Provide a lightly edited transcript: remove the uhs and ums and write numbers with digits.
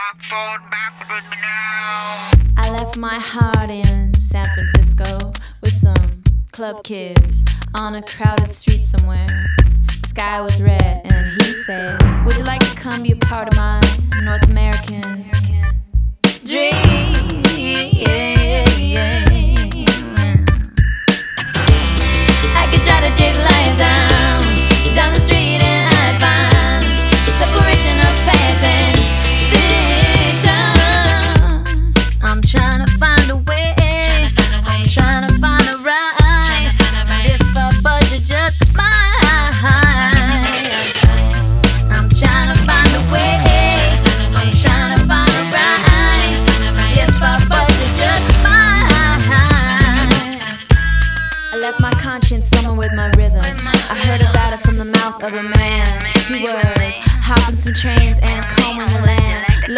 walk forward, backward with me now. I left my heart in San Francisco with some club kids on a crowded street somewhere. The sky was red and he said, would you like to come be a part of my North American dream? I could try to chase life down the street and I'd find the separation of fact and fiction. I'm trying to find a way, I'm trying to find a ride. If a budget just might, I'm trying to find a way, I'm trying to find a ride. If a budget just might. I left my conscience somewhere with my rhythm. I heard about it from the mouth of a man. He was hopping some trains and